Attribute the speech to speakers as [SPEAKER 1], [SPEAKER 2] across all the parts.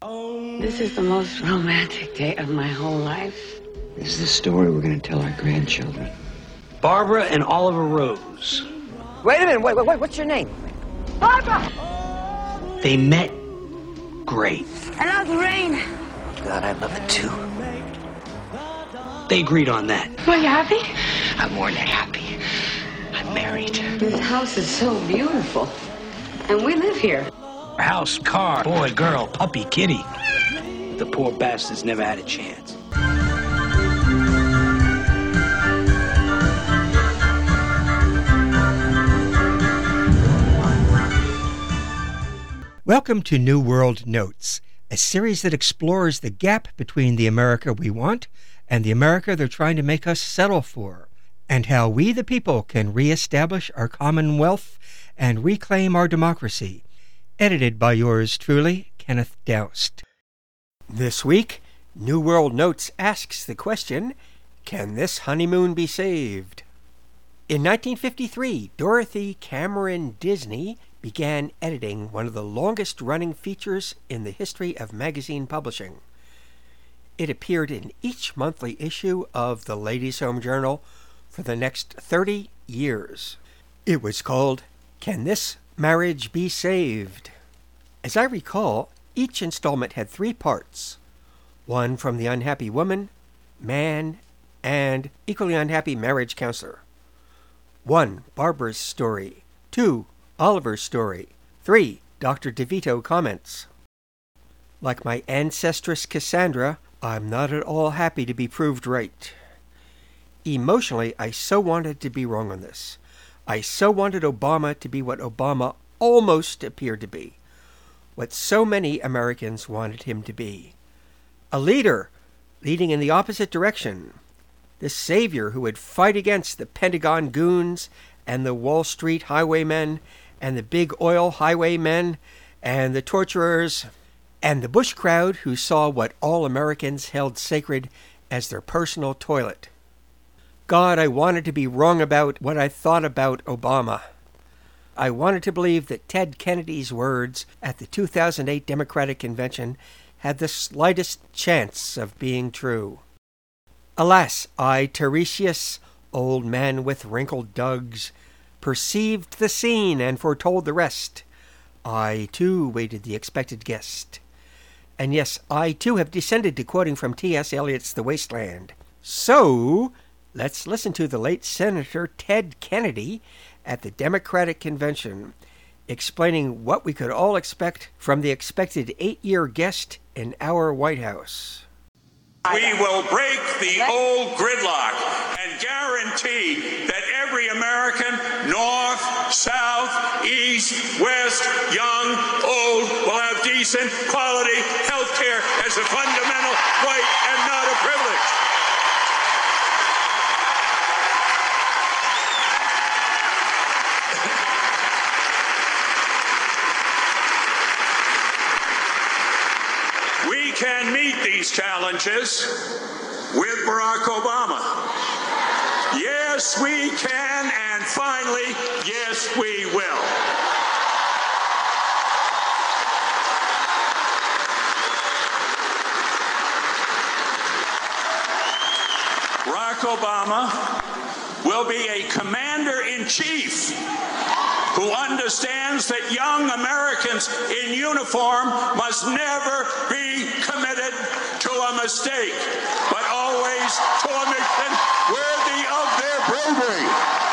[SPEAKER 1] This is the most romantic day of my whole life.
[SPEAKER 2] This is the story we're going to tell our grandchildren.
[SPEAKER 3] Barbara and Oliver Rose.
[SPEAKER 4] Wait a minute, wait, what's your name?
[SPEAKER 1] Barbara!
[SPEAKER 3] They met great.
[SPEAKER 1] I love the rain.
[SPEAKER 4] God, I love it too.
[SPEAKER 3] They agreed on that.
[SPEAKER 1] Are you happy?
[SPEAKER 2] I'm more than happy. I'm married.
[SPEAKER 1] This house is so beautiful. And we live here.
[SPEAKER 3] House, car, boy, girl, puppy, kitty. The poor bastards never had a chance.
[SPEAKER 5] Welcome to New World Notes, a series that explores the gap between the America we want and the America they're trying to make us settle for, and how we the people can reestablish our commonwealth and reclaim our democracy. Edited by yours truly, Kenneth Doust. This week, New World Notes asks the question, can this honeymoon be saved? In 1953, Dorothy Cameron Disney began editing one of the longest-running features in the history of magazine publishing. It appeared in each monthly issue of the Ladies' Home Journal for the next 30 years. It was called, Can This Marriage Be Saved? As I recall, each installment had 3 parts. One from the unhappy woman, man, and equally unhappy marriage counselor. 1. Barbara's story. 2. Oliver's story. 3. Dr. DeVito comments. Like my ancestress Cassandra, I'm not at all happy to be proved right. Emotionally, I so wanted to be wrong on this. I so wanted Obama to be what Obama almost appeared to be. What so many Americans wanted him to be. A leader, leading in the opposite direction. The savior who would fight against the Pentagon goons and the Wall Street highwaymen and the big oil highwaymen and the torturers and the Bush crowd who saw what all Americans held sacred as their personal toilet. God, I wanted to be wrong about what I thought about Obama. I wanted to believe that Ted Kennedy's words at the 2008 Democratic Convention had the slightest chance of being true. Alas, I, Tiresias, old man with wrinkled dugs, perceived the scene and foretold the rest. I, too, waited the expected guest. And yes, I, too, have descended to quoting from T.S. Eliot's The Waste Land. So, let's listen to the late Senator Ted Kennedy at the Democratic Convention, explaining what we could all expect from the expected 8-year guest in our White House.
[SPEAKER 6] We will break the old gridlock and guarantee that every American, north, south, east, west, young, old, will have decent, quality health care as a fundamental right and not a privilege. We can meet these challenges with Barack Obama. Yes, we can, and finally, yes, we will. Barack Obama will be a commander-in-chief who understands that young Americans in uniform must never be committed to a mistake, but always to a mission worthy of their bravery.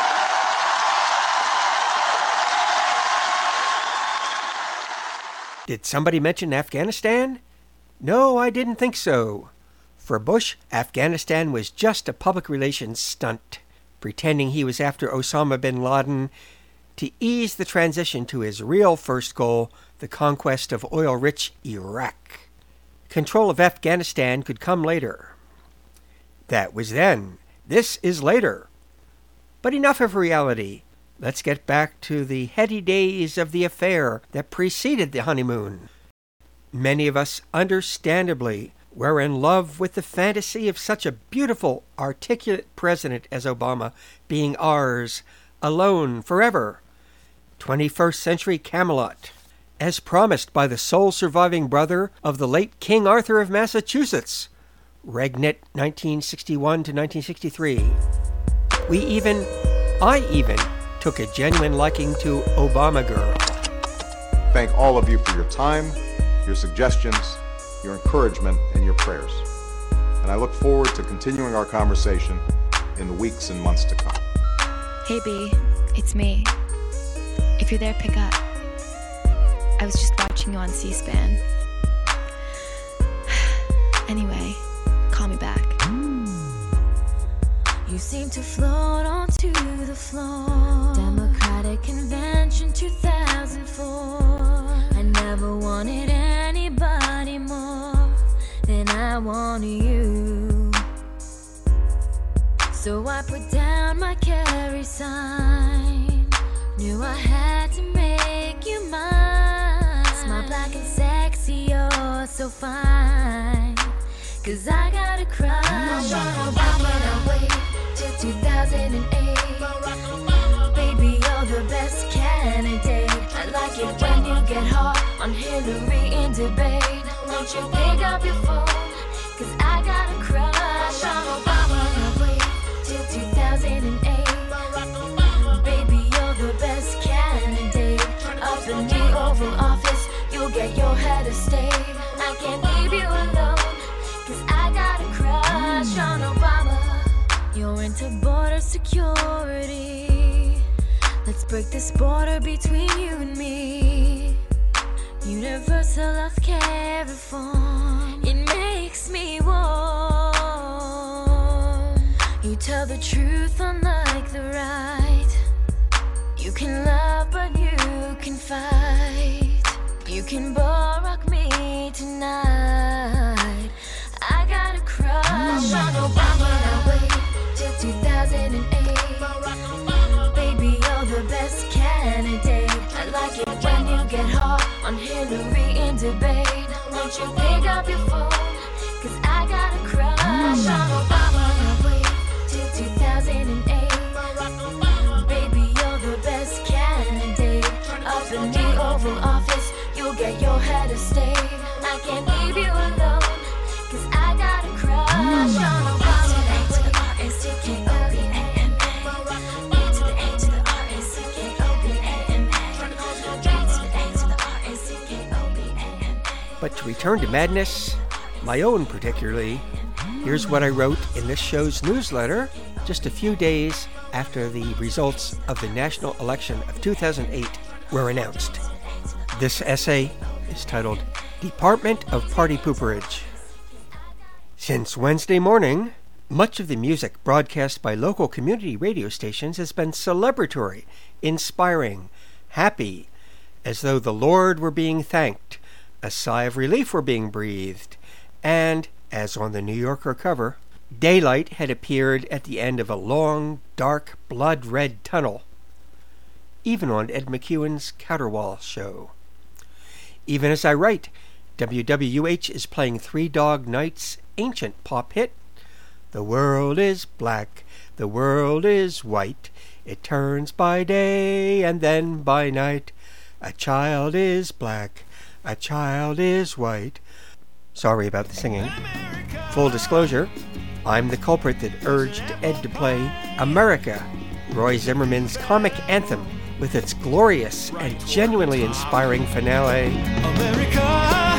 [SPEAKER 5] Did somebody mention Afghanistan? No, I didn't think so. For Bush, Afghanistan was just a public relations stunt, pretending he was after Osama bin Laden to ease the transition to his real first goal, the conquest of oil-rich Iraq. Control of Afghanistan could come later. That was then. This is later. But enough of reality. Let's get back to the heady days of the affair that preceded the honeymoon. Many of us, understandably, were in love with the fantasy of such a beautiful, articulate president as Obama being ours, alone, forever. 21st century Camelot. as promised by the sole surviving brother of the late King Arthur of Massachusetts, Regnant 1961 to 1963. I even took a genuine liking to Obama Girl.
[SPEAKER 7] Thank all of you for your time, your suggestions, your encouragement, and your prayers. And I look forward to continuing our conversation in the weeks and months to come.
[SPEAKER 8] Hey B, it's me. If you're there, pick up. I was just watching you on C-SPAN. Anyway, call me back.
[SPEAKER 9] You seem to float onto the floor. Democratic Convention 2004. I never wanted anybody more than I wanted you. So I put down my carry sign. Knew I had to make you mine. Smile black and sexy, you're so fine. 'Cause I got a crush on Obama. I wait till 2008. Baby, you're the best candidate. I like it when you get hot on Hillary in debate. Won't you pick up your phone? 'Cause I got a crush on Obama. I wait till 2008. Baby, you're the best candidate. Up in the Oval Office, you'll get your head of state. I can't leave you alone. 'Cause I got a crush on Obama. You're into border security. Let's break this border between you and me. Universal healthcare reform. It makes me warm. You tell the truth unlike the right. You can love but you can fight. You can Barack me tonight. I got a crush on Obama. I wait till 2008. Baby, you're the best candidate. I like it when you get hot on Hillary in debate. Won't you pick up your phone? 'Cause I got a crush on Obama. I wait till 2008. Baby, you're the best candidate. Up in the Oval Office, you'll get your head of state. I can't leave you alone. 'Cause I got a crush on Obama. A to the R-A-C-K-O-B-A-M-A. B to the A to the R-A-C-K-O-B-A-M-A. B to the A to the R-A-C-K-O-B-A-M-A.
[SPEAKER 5] But to return to madness, my own particularly, here's what I wrote in this show's newsletter just a few days after the results of the national election of 2008 were announced. This essay is titled Department of Party Pooperage. Since Wednesday morning, much of the music broadcast by local community radio stations has been celebratory, inspiring, happy, as though the Lord were being thanked, a sigh of relief were being breathed, and, as on the New Yorker cover, daylight had appeared at the end of a long, dark, blood-red tunnel, even on Ed McEwen's Counterwall show. Even as I write, WWH is playing Three Dog Night's ancient pop hit, "The world is black, the world is white, it turns by day and then by night. A child is black, a child is white." Sorry about the singing. Full disclosure, I'm the culprit that urged Ed to play America, Roy Zimmerman's comic anthem, with its glorious and genuinely inspiring finale.
[SPEAKER 10] America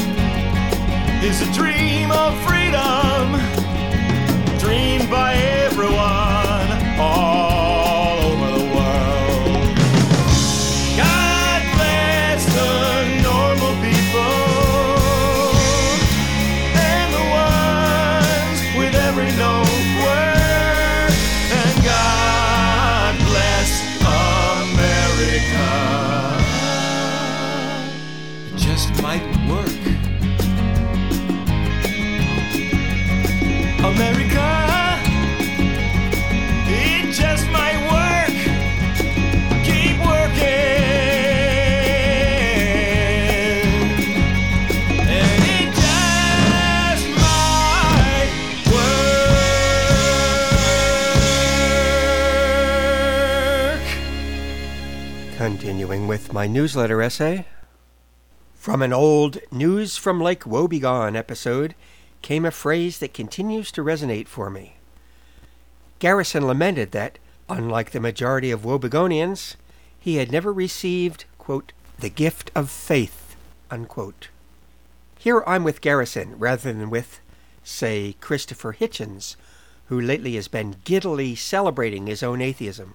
[SPEAKER 10] is a dream of freedom, dreamed by everyone all over the world. God bless the normal people and the ones with every known word, and God bless America. It just might work. America, it just might work. Keep working, and it just might work.
[SPEAKER 5] Continuing with my newsletter essay, From an old News from Lake Woebegone episode came a phrase that continues to resonate for me. Garrison lamented that, unlike the majority of Woebegonians, he had never received, quote, the gift of faith, unquote. Here I'm with Garrison rather than with, say, Christopher Hitchens, who lately has been giddily celebrating his own atheism.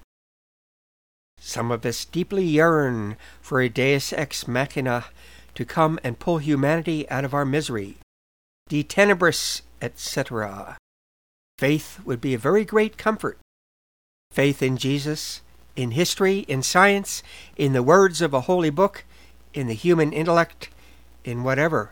[SPEAKER 5] Some of us deeply yearn for a deus ex machina to come and pull humanity out of our misery. De tenebris, etc. Faith would be a very great comfort. Faith in Jesus, in history, in science, in the words of a holy book, in the human intellect, in whatever.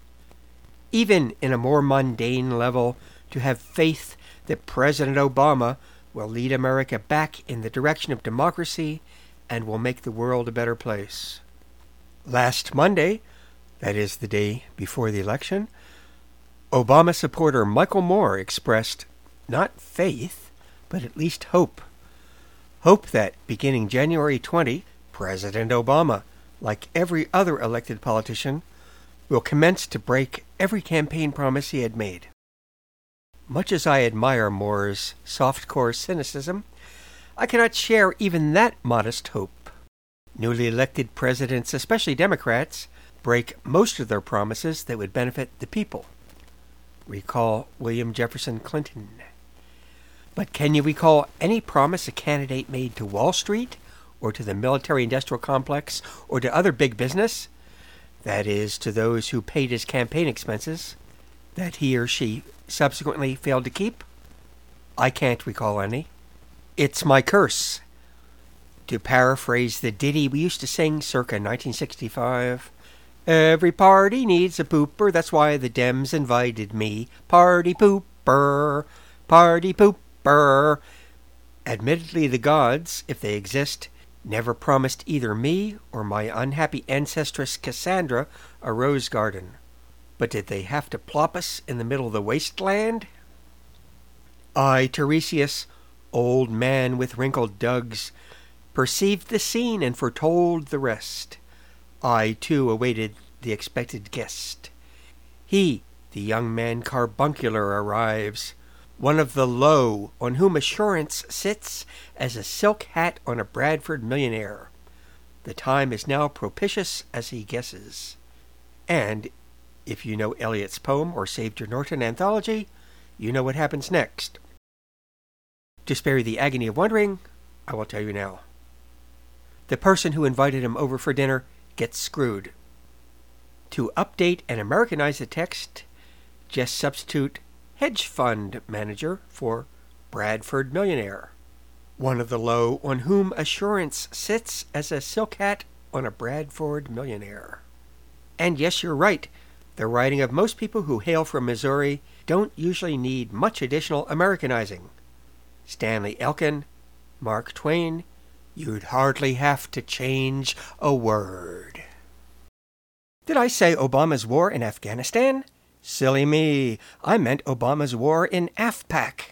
[SPEAKER 5] Even in a more mundane level, to have faith that President Obama will lead America back in the direction of democracy and will make the world a better place. Last Monday, that is the day before the election, Obama supporter Michael Moore expressed not faith, but at least hope. Hope that, beginning January 20, President Obama, like every other elected politician, will commence to break every campaign promise he had made. Much as I admire Moore's soft-core cynicism, I cannot share even that modest hope. Newly elected presidents, especially Democrats, break most of their promises that would benefit the people. Recall William Jefferson Clinton. But can you recall any promise a candidate made to Wall Street, or to the military-industrial complex, or to other big business? That is, to those who paid his campaign expenses, that he or she subsequently failed to keep? I can't recall any. It's my curse. To paraphrase the ditty we used to sing circa 1965, every party needs a pooper, that's why the Dems invited me. Party pooper, party pooper. Admittedly, the gods, if they exist, never promised either me or my unhappy ancestress Cassandra a rose garden. But did they have to plop us in the middle of the wasteland? I, Tiresias, old man with wrinkled dugs, perceived the scene and foretold the rest. I, too, awaited the expected guest. He, the young man carbuncular, arrives, one of the low, on whom assurance sits as a silk hat on a Bradford millionaire. The time is now propitious as he guesses. And, if you know Eliot's poem or saved your Norton anthology, you know what happens next. To spare you the agony of wondering, I will tell you now. The person who invited him over for dinner gets screwed. To update and Americanize the text, just substitute hedge fund manager for Bradford millionaire. One of the low on whom assurance sits as a silk hat on a Bradford millionaire. And yes, you're right. The writing of most people who hail from Missouri don't usually need much additional Americanizing. Stanley Elkin, Mark Twain, you'd hardly have to change a word. Did I say Obama's war in Afghanistan? Silly me. I meant Obama's war in AFPAC.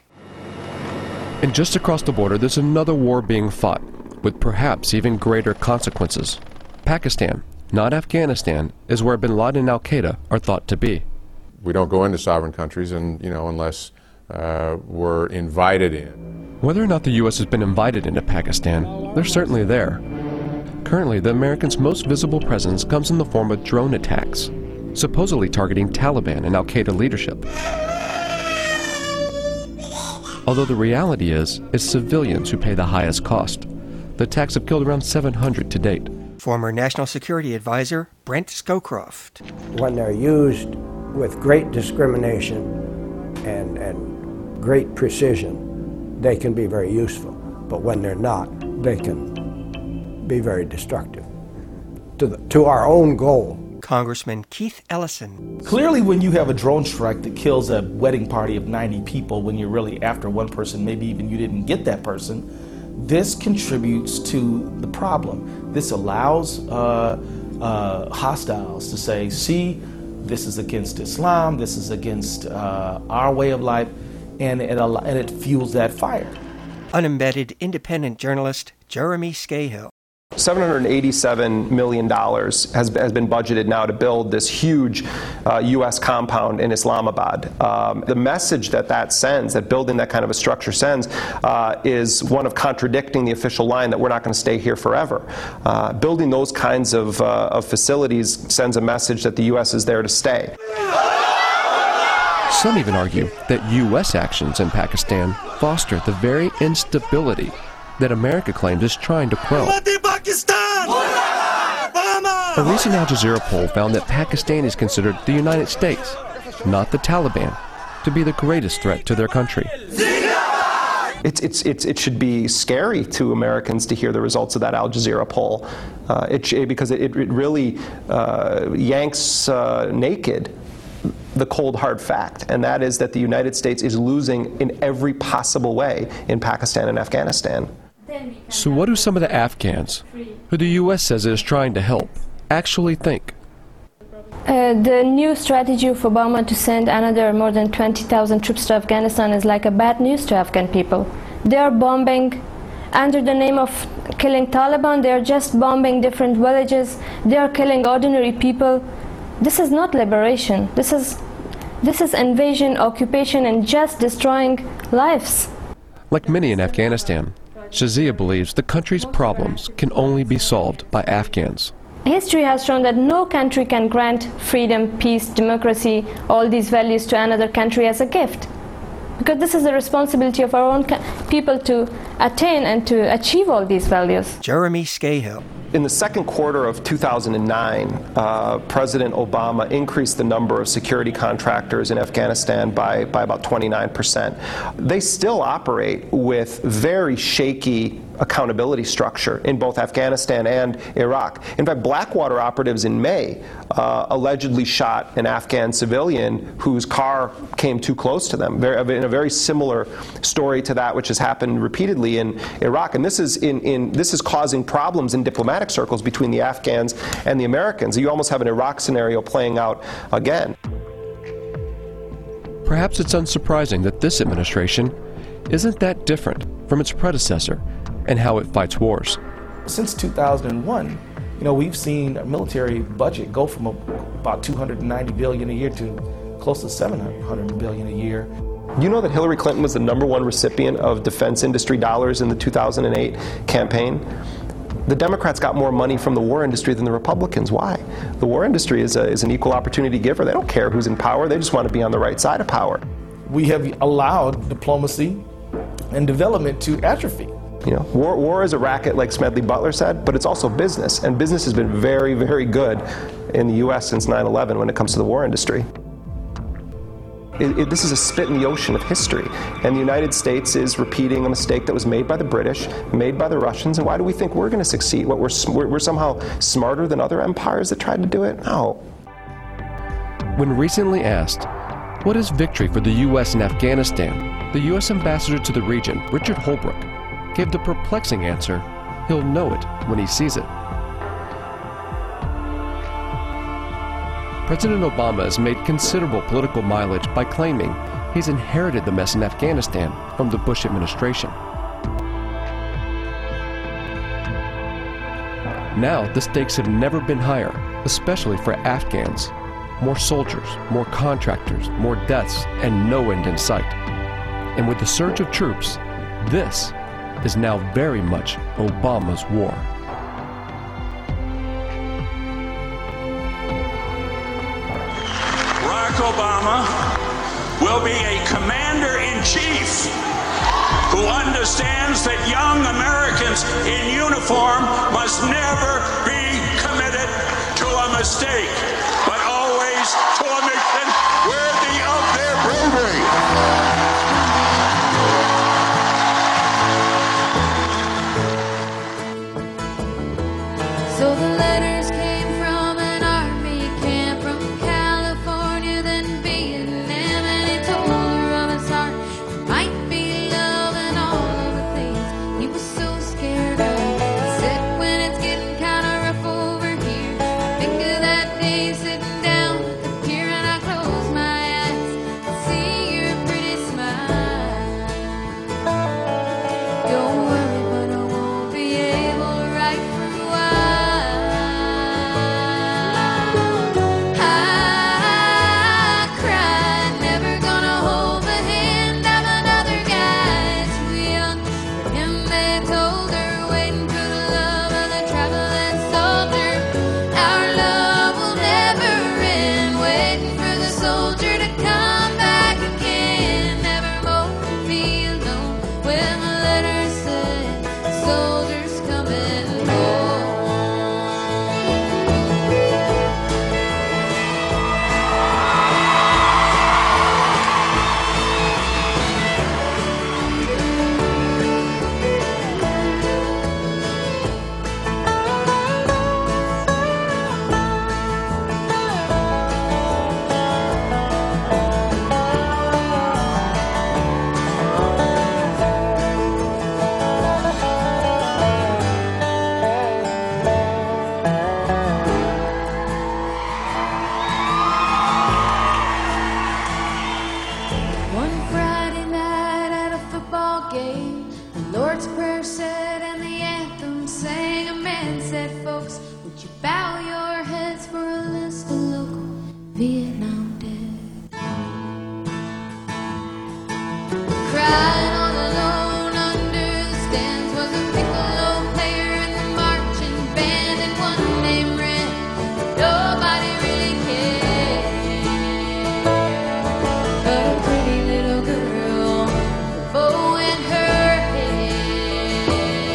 [SPEAKER 11] And just across the border, there's another war being fought, with perhaps even greater consequences. Pakistan, not Afghanistan, is where bin Laden and Al-Qaeda are thought to be.
[SPEAKER 7] We don't go into sovereign countries unless we're invited in.
[SPEAKER 11] Whether or not the U.S. has been invited into Pakistan, they're certainly there. Currently, the Americans' most visible presence comes in the form of drone attacks, supposedly targeting Taliban and Al-Qaeda leadership. Although the reality is civilians who pay the highest cost. The attacks have killed around 700 to date.
[SPEAKER 5] Former National Security Advisor Brent Scowcroft.
[SPEAKER 12] When they're used with great discrimination and great precision, they can be very useful. But when they're not, they can be very destructive to our own goal.
[SPEAKER 5] Congressman Keith Ellison.
[SPEAKER 13] Clearly, when you have a drone strike that kills a wedding party of 90 people, when you're really after one person, maybe even you didn't get that person, this contributes to the problem. This allows hostiles to say, see, this is against Islam, this is against our way of life, and it fuels that fire.
[SPEAKER 5] Unembedded independent journalist Jeremy Scahill.
[SPEAKER 11] $787 million has been budgeted now to build this huge U.S. compound in Islamabad. The message that sends, that building that kind of a structure sends, is one of contradicting the official line that we're not going to stay here forever. Building those kinds of facilities sends a message that the U.S. is there to stay.
[SPEAKER 14] Some even argue that U.S. actions in Pakistan foster the very instability that America claims is trying to quell. A recent Al Jazeera poll found that Pakistanis considered the United States, not the Taliban, to be the greatest threat to their country.
[SPEAKER 11] It should be scary to Americans to hear the results of that Al Jazeera poll, because it really yanks naked the cold hard fact, and that is that the United States is losing in every possible way in Pakistan and Afghanistan.
[SPEAKER 14] So what do some of the Afghans, who the U.S. says it is trying to help, actually think?
[SPEAKER 15] The new strategy of Obama to send another more than 20,000 troops to Afghanistan is like a bad news to Afghan people. They are bombing under the name of killing Taliban. They are just bombing different villages. They are killing ordinary people. This is not liberation. This is invasion, occupation, and just destroying lives.
[SPEAKER 14] Like many in Afghanistan, Shazia believes the country's problems can only be solved by Afghans.
[SPEAKER 15] History has shown that no country can grant freedom, peace, democracy, all these values to another country as a gift. Because this is the responsibility of our own people to attain and to achieve all these values.
[SPEAKER 5] Jeremy Scahill.
[SPEAKER 11] In the second quarter of 2009, President Obama increased the number of security contractors in Afghanistan by about 29%. They still operate with very shaky accountability structure in both Afghanistan and Iraq. In fact, Blackwater operatives in May allegedly shot an Afghan civilian whose car came too close to them, in a very similar story to that which has happened repeatedly in Iraq. And this is causing problems in diplomatic circles between the Afghans and the Americans. You almost have an Iraq scenario playing out again.
[SPEAKER 14] Perhaps it's unsurprising that this administration isn't that different from its predecessor and how it fights wars.
[SPEAKER 13] Since 2001, we've seen our military budget go from about $290 billion a year to close to $700 billion a year.
[SPEAKER 11] You know that Hillary Clinton was the #1 recipient of defense industry dollars in the 2008 campaign? The Democrats got more money from the war industry than the Republicans. Why? The war industry is an equal opportunity giver. They don't care who's in power. They just want to be on the right side of power.
[SPEAKER 13] We have allowed diplomacy and development to atrophy.
[SPEAKER 11] War is a racket, like Smedley Butler said, but it's also business. And business has been very, very good in the U.S. since 9/11 when it comes to the war industry. This is a spit in the ocean of history. And the United States is repeating a mistake that was made by the British, made by the Russians. And why do we think we're going to succeed? What, we're somehow smarter than other empires that tried to do it? No.
[SPEAKER 14] When recently asked, what is victory for the U.S. in Afghanistan, the U.S. ambassador to the region, Richard Holbrooke, gave the perplexing answer, he'll know it when he sees it. President Obama has made considerable political mileage by claiming he's inherited the mess in Afghanistan from the Bush administration. Now, the stakes have never been higher, especially for Afghans. More soldiers, more contractors, more deaths, and no end in sight. And with the surge of troops, this is now very much Obama's war.
[SPEAKER 6] Barack Obama will be a commander-in-chief who understands that young Americans in uniform must never be committed to a mistake, but always to a mission worthy of their bravery.
[SPEAKER 9] So the letters came from an army camp from California, then Vietnam, and he told her of his heart might be love and all of the things he was so scared of. He said when it's getting kind of rough over here, I think of that day sitting Vietnam dead. Crying all alone under the stands was a piccolo player in the marching band, and one named Red. Nobody really cared, but a pretty little girl, the bow in her head.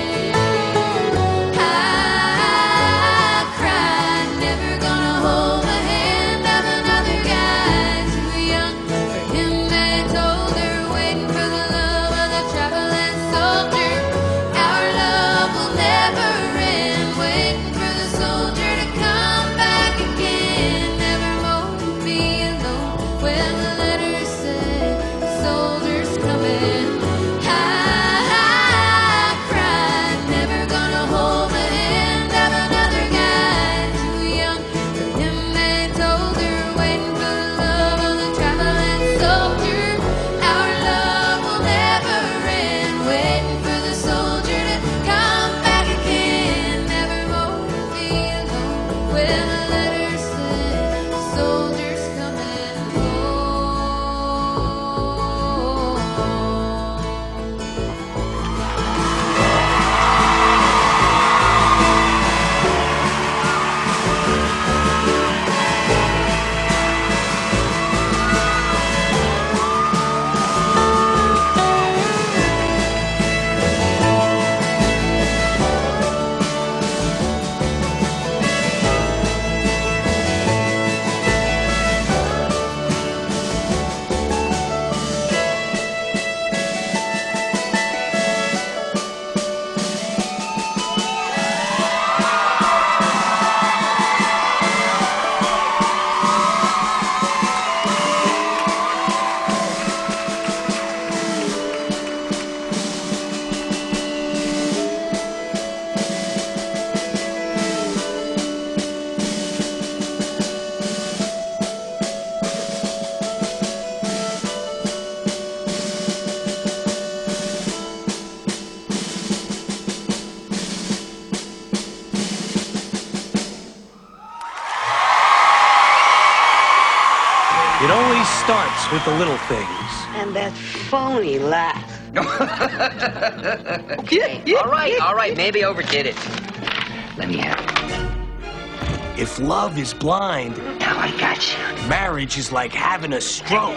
[SPEAKER 9] I cried, never gonna hold the hand of another guy too young for him. They told her, waiting for the love of the traveling soldier. Our love will never end, waiting for the soldier to come back again. Never more be alone when the letter said the soldier's coming. I cried, never gonna hold the hand of another guy too young for him. They told her, waiting for the love of the traveling soldier. Our love will never end, waiting for the soldier to come back again. Never more be alone when the letter said the soldier's coming home.
[SPEAKER 3] It always starts with the little things.
[SPEAKER 1] And that phony laugh.
[SPEAKER 4] Okay, all right, maybe overdid it. Let me have it.
[SPEAKER 3] If love is blind,
[SPEAKER 4] Now I got you.
[SPEAKER 3] marriage is like having a stroke.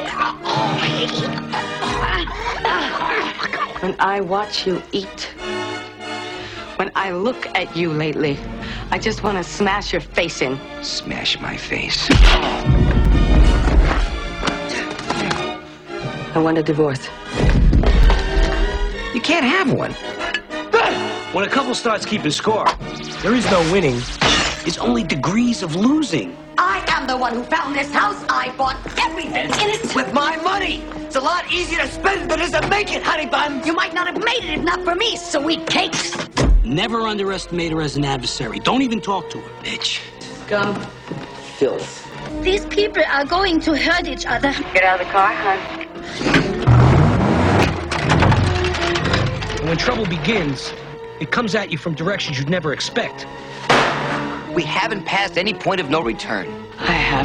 [SPEAKER 1] When I watch you eat, when I look at you lately, I just want to smash your face in.
[SPEAKER 4] Smash my face.
[SPEAKER 1] I want a divorce.
[SPEAKER 4] You can't have one.
[SPEAKER 3] When a couple starts keeping score, there is no winning. It's only degrees of losing.
[SPEAKER 16] I am the one who found this house. I bought everything in it.
[SPEAKER 4] With my money. It's a lot easier to spend than it is to make it, honey bun.
[SPEAKER 16] You might not have made it if not for me, sweet cakes.
[SPEAKER 3] Never underestimate her as an adversary. Don't even talk to her.
[SPEAKER 4] Bitch.
[SPEAKER 1] Scum. Filth.
[SPEAKER 16] These people are going to hurt each other.
[SPEAKER 1] Get out of the car, hon.
[SPEAKER 3] And when trouble begins, it comes at you from directions you'd never expect.
[SPEAKER 4] We haven't passed any point of no return.
[SPEAKER 1] I have.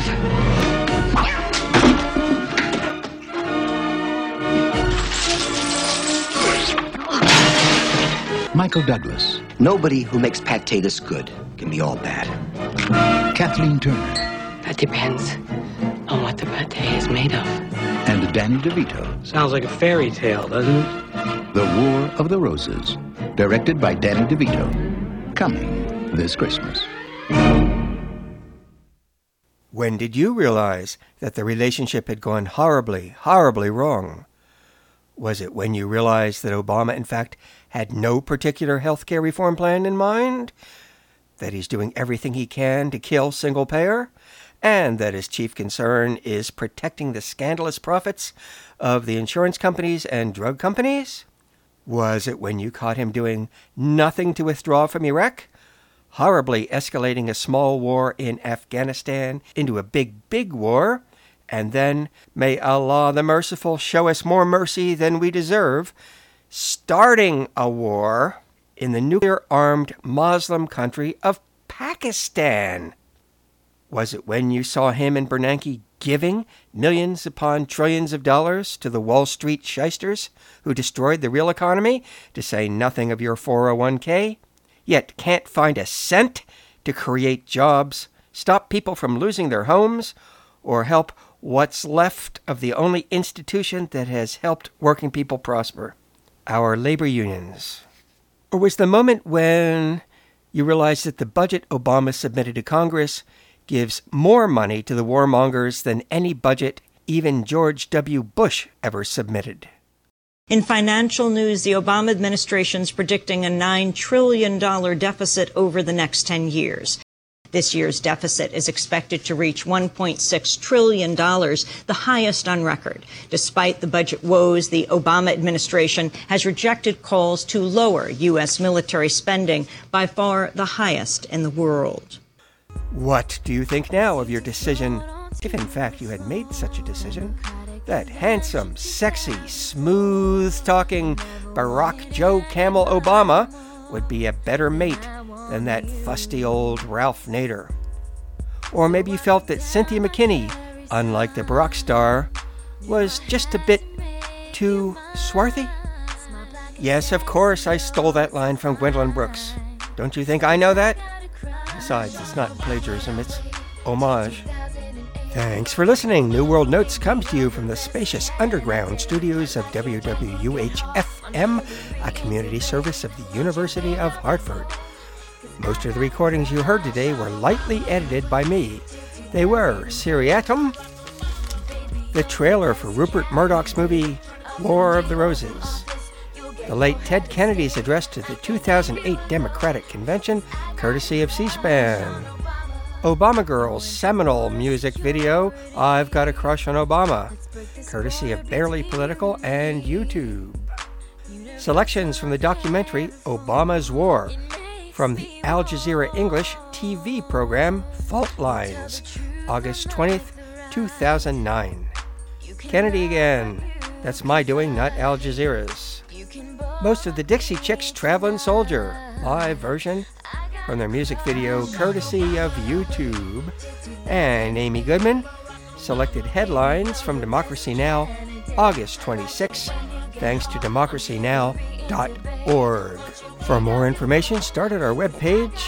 [SPEAKER 17] Michael Douglas.
[SPEAKER 4] Nobody who makes pate this good can be all bad.
[SPEAKER 17] Kathleen Turner.
[SPEAKER 1] That depends on what the pate is made of.
[SPEAKER 17] And Danny DeVito.
[SPEAKER 3] Sounds like a fairy tale, doesn't it?
[SPEAKER 17] The War of the Roses. Directed by Danny DeVito. Coming this Christmas.
[SPEAKER 5] When did you realize that the relationship had gone horribly, horribly wrong? Was it when you realized that Obama, in fact, had no particular health care reform plan in mind? That he's doing everything he can to kill single-payer? And that his chief concern is protecting the scandalous profits of the insurance companies and drug companies? Was it when you caught him doing nothing to withdraw from Iraq? Horribly escalating a small war in Afghanistan into a big, big war? And then, may Allah the Merciful show us more mercy than we deserve, starting a war in the nuclear-armed Muslim country of Pakistan. Was it when you saw him and Bernanke giving millions upon trillions of dollars to the Wall Street shysters who destroyed the real economy, to say nothing of your 401k, yet can't find a cent to create jobs, stop people from losing their homes, or help what's left of the only institution that has helped working people prosper, our labor unions? Or was the moment when you realized that the budget Obama submitted to Congress gives more money to the warmongers than any budget even George W. Bush ever submitted?
[SPEAKER 18] In financial news, the Obama administration's predicting a $9 trillion deficit over the next 10 years. This year's deficit is expected to reach $1.6 trillion, the highest on record. Despite the budget woes, the Obama administration has rejected calls to lower U.S. military spending, by far the highest in the world.
[SPEAKER 5] What do you think now of your decision, if in fact you had made such a decision? That handsome, sexy, smooth-talking Barack Joe Camel Obama would be a better mate than that fusty old Ralph Nader. Or maybe you felt that Cynthia McKinney, unlike the Barack star, was just a bit too swarthy? Yes, of course, I stole that line from Gwendolyn Brooks. Don't you think I know that? Besides, it's not plagiarism, it's homage. Thanks for listening. New World Notes comes to you from the spacious underground studios of WWUH-FM, a community service of the University of Hartford. Most of the recordings you heard today were lightly edited by me. They were Seriatim, the trailer for Rupert Murdoch's movie War of the Roses, the late Ted Kennedy's address to the 2008 Democratic Convention, courtesy of C-SPAN, Obama Girl's seminal music video, I've Got a Crush on Obama, courtesy of Barely Political and YouTube. Selections from the documentary Obama's War, from the Al Jazeera English TV program Fault Lines, August 20th, 2009. Kennedy again. That's my doing, not Al Jazeera's. Most of the Dixie Chicks' Traveling Soldier, live version, from their music video courtesy of YouTube. And Amy Goodman selected headlines from Democracy Now! August 26, thanks to democracynow.org. For more information, start at our webpage,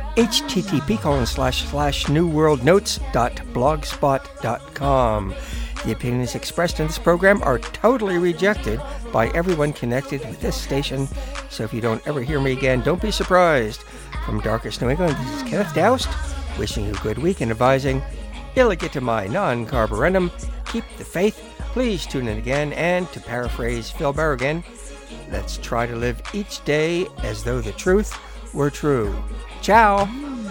[SPEAKER 5] http://newworldnotes.blogspot.com. The opinions expressed in this program are totally rejected by everyone connected with this station, so if you don't ever hear me again, don't be surprised. From darkest New England, this is Kenneth Doust, wishing you a good week and advising, illegitimi non-carborundum, keep the faith, please tune in again, and to paraphrase Phil Berrigan, let's try to live each day as though the truth were true. Ciao!